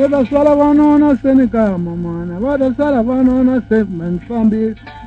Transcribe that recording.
Vada swala vanona senika mamana, vada sala vanona se manfambi.